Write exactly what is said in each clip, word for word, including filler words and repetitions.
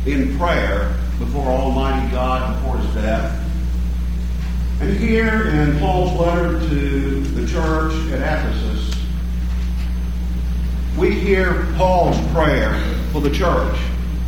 in prayer before Almighty God before his death. And here in Paul's letter to the church at Ephesus, we hear Paul's prayer for the church.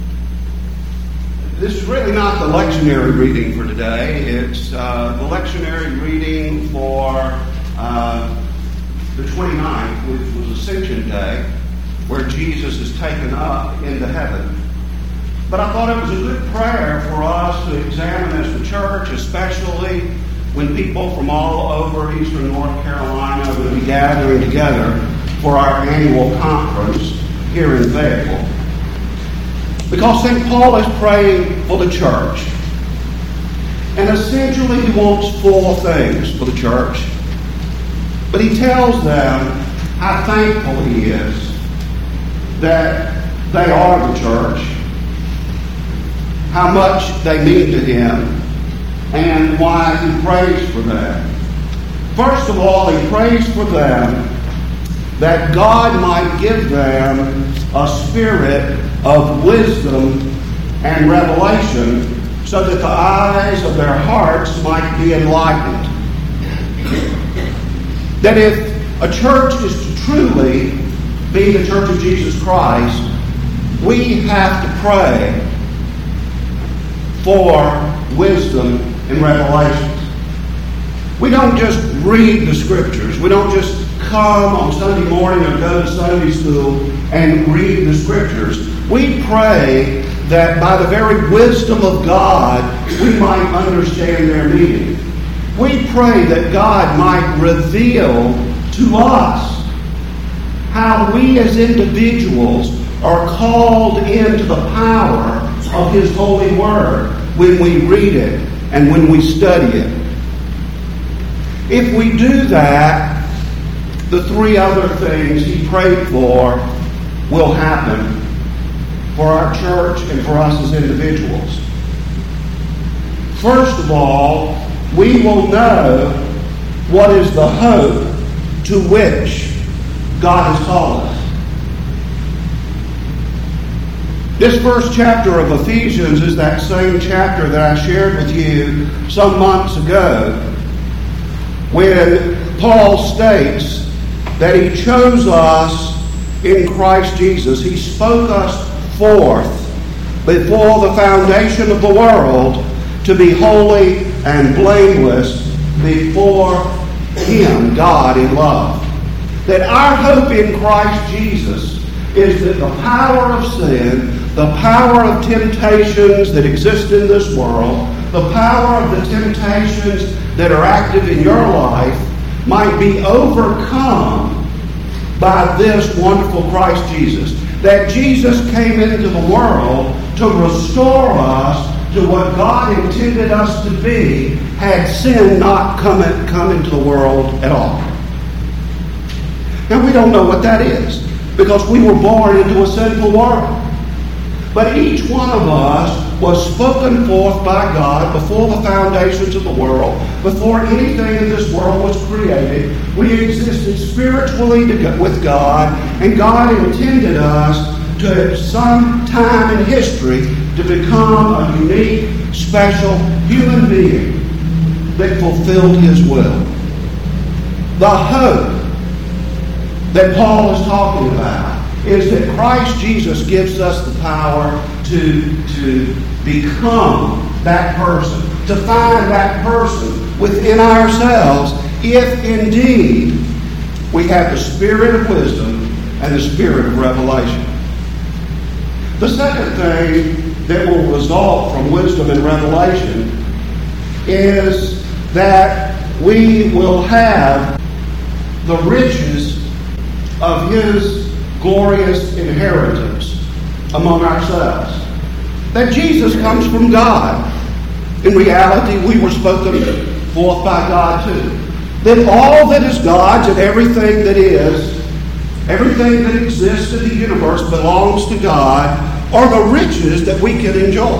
This is really not the lectionary reading for today. It's uh, the lectionary reading for uh, the twenty-ninth, which was Ascension Day, where Jesus is taken up into heaven. But I thought it was a good prayer for us to examine as the church, especially when people from all over eastern North Carolina will be gathering together for our annual conference here in Fayetteville. Because Saint Paul is praying for the church. And essentially he wants four things for the church. But he tells them how thankful he is that they are the church, how much they mean to him, and why he prays for them. First of all, he prays for them that God might give them a spirit of wisdom and revelation so that the eyes of their hearts might be enlightened. That if a church is to truly be the Church of Jesus Christ, we have to pray for wisdom and revelation. We don't just read the Scriptures. We don't just come on Sunday morning or go to Sunday school and read the Scriptures. We pray that by the very wisdom of God, we might understand their meaning. We pray that God might reveal to us how we as individuals are called into the power of His holy Word when we read it and when we study it. If we do that, the three other things he prayed for will happen for our church and for us as individuals. First of all, we will know what is the hope to which God has called us. This first chapter of Ephesians is that same chapter that I shared with you some months ago, when Paul states that he chose us in Christ Jesus. He spoke us forth before the foundation of the world to be holy and blameless before Him, God in love. That our hope in Christ Jesus is that the power of sin, the power of temptations that exist in this world, the power of the temptations that are active in your life might be overcome by this wonderful Christ Jesus. That Jesus came into the world to restore us to what God intended us to be had sin not come, in, come into the world at all. Now we don't know what that is because we were born into a sinful world. But each one of us was spoken forth by God before the foundations of the world, before anything in this world was created. We existed spiritually to, with God, and God intended us to, at some time in history, to become a unique, special human being that fulfilled His will. The hope that Paul is talking about is that Christ Jesus gives us the power to, to become that person, to find that person within ourselves, if indeed we have the spirit of wisdom and the spirit of revelation. The second thing that will result from wisdom and revelation is that we will have the riches of His glorious inheritance among ourselves. That Jesus comes from God. In reality, we were spoken forth by God too. That all that is God's and everything that is, everything that exists in the universe belongs to God, are the riches that we can enjoy.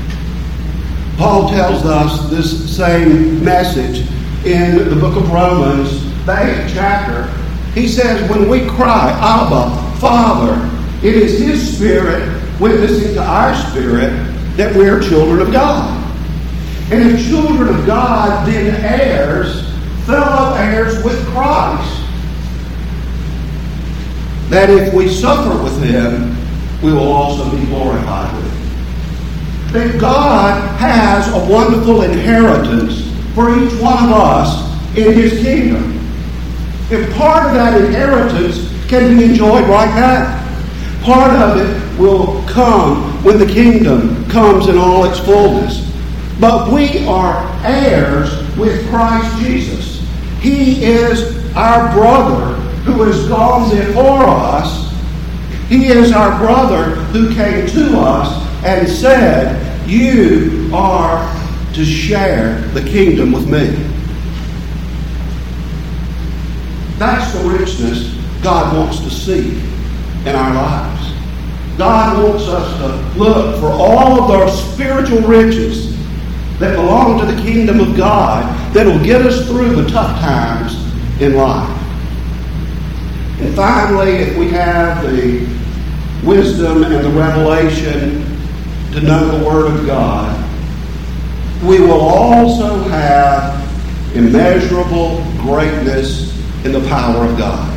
Paul tells us this same message in the book of Romans, the eighth chapter. He says, when we cry, Abba, Father, it is His Spirit witnessing to our spirit that we're children of God. And if children of God, then heirs, fellow heirs with Christ. That if we suffer with him, we will also be glorified with him. That God has a wonderful inheritance for each one of us in his kingdom. And part of that inheritance can be enjoyed right now. Part of it will come when the kingdom comes in all its fullness. But we are heirs with Christ Jesus. He is our brother who has gone before us. He is our brother who came to us and said, you are to share the kingdom with me. That's the richness God wants to see in our lives. God wants us to look for all of our spiritual riches that belong to the kingdom of God that will get us through the tough times in life. And finally, if we have the wisdom and the revelation to know the Word of God, we will also have immeasurable greatness in the power of God.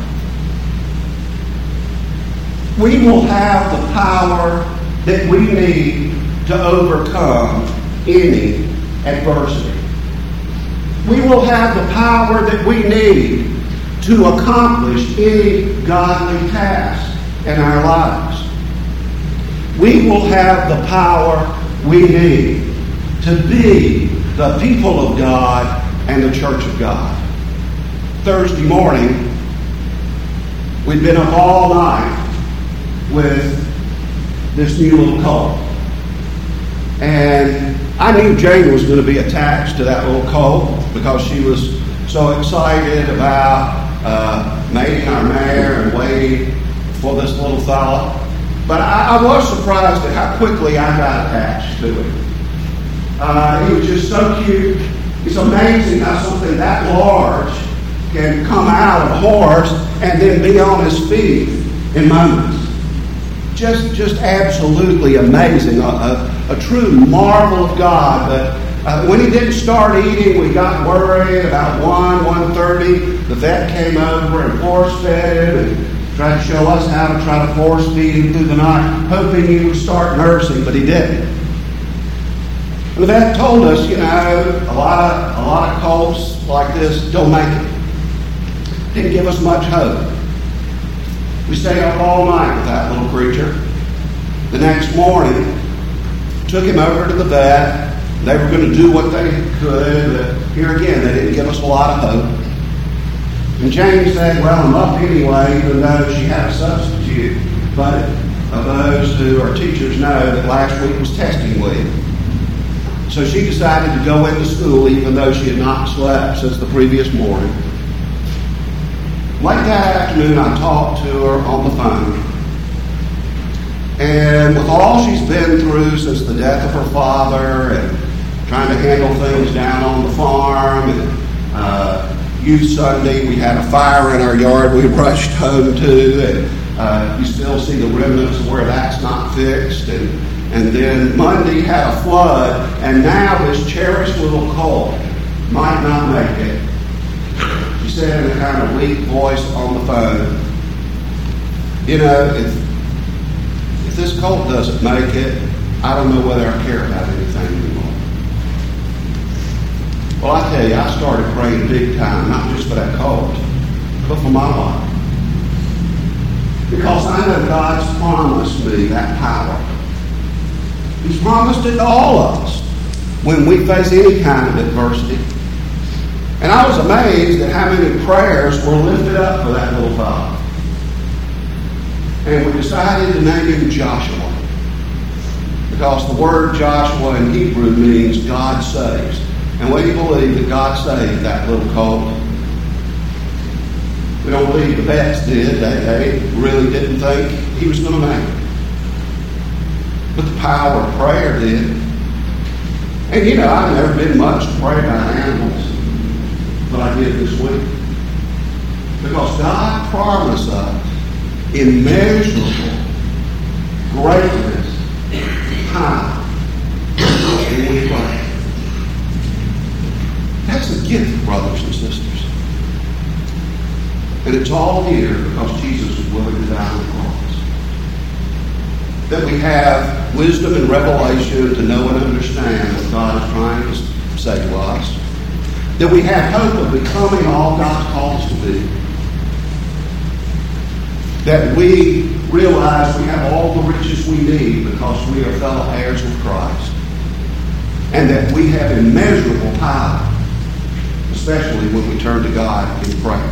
We will have the power that we need to overcome any adversity. We will have the power that we need to accomplish any godly task in our lives. We will have the power we need to be the people of God and the church of God. Thursday morning, we'd been up all night with this new little colt. And I knew Jane was going to be attached to that little colt because she was so excited about uh, mating our mare and waiting for this little fella. But I, I was surprised at how quickly I got attached to him. Uh, he was just so cute. It's amazing how something that large can come out of a horse and then be on his feet in moments. Just, just absolutely amazing. A, a, a true marvel of God. But uh, when he didn't start eating, we got worried about one, one thirty. The vet came over and force fed him and tried to show us how to try to force feed him through the night, hoping he would start nursing, but he didn't. And the vet told us, you know, a lot of a lot of colts like this don't make it. Didn't give us much hope. We stayed up all night with that little creature. The next morning, took him over to the vet. They were going to do what they could, but here again, they didn't give us a lot of hope. And Jane said, well, I'm up anyway, even though she had a substitute. But of those who are teachers know that last week was testing week. So she decided to go into school even though she had not slept since the previous morning. Late that afternoon, I talked to her on the phone. And with all she's been through since the death of her father and trying to handle things down on the farm and uh, Youth Sunday, we had a fire in our yard we rushed home to, and uh, you still see the remnants of where that's not fixed. And, and then Monday had a flood, and now this cherished little colt might not make it. She said in a kind of weak voice on the phone, you know, if, if this colt doesn't make it, I don't know whether I care about anything anymore. Well, I tell you, I started praying big time, not just for that colt, but for my life. Because I know God's promised me that power. He's promised it to all of us when we face any kind of adversity. And I was amazed at how many prayers were lifted up for that little fellow. And we decided to name him Joshua. Because the word Joshua in Hebrew means God saves. And we believe that God saved that little colt. We don't believe the vets did. They, they really didn't think he was going to make it. But the power of prayer did. And you know, I've never been much to pray about animals, but I did this week. Because God promised us immeasurable greatness power when we pray. That's a gift, brothers and sisters. And it's all here because Jesus was willing to die on the cross. That we have wisdom and revelation to know and understand what God is trying to say to us. That we have hope of becoming all God calls us to be. That we realize we have all the riches we need because we are fellow heirs with Christ. And that we have immeasurable power, especially when we turn to God in prayer.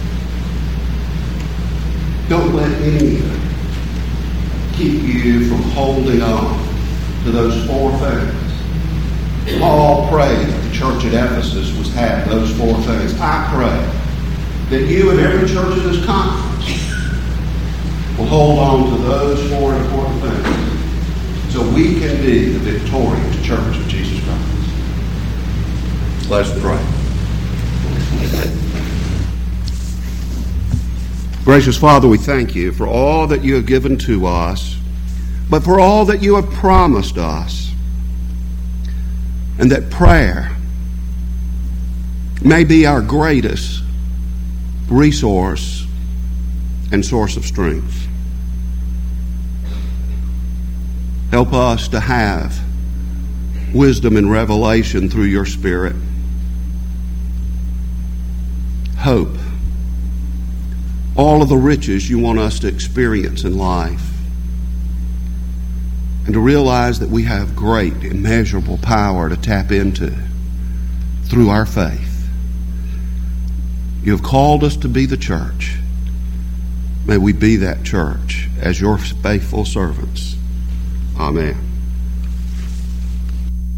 Don't let anything keep you from holding on to those four things. Paul prayed that the church at Ephesus was have those four things. I pray that you and every church in this conference will hold on to those four important things so we can be the victorious church of Jesus Christ. Let's pray. Gracious Father, we thank you for all that you have given to us, but for all that you have promised us, and that prayer may be our greatest resource and source of strength. Help us to have wisdom and revelation through your Spirit, hope, all of the riches you want us to experience in life, and to realize that we have great, immeasurable power to tap into through our faith. You have called us to be the church. May we be that church as your faithful servants. Amen.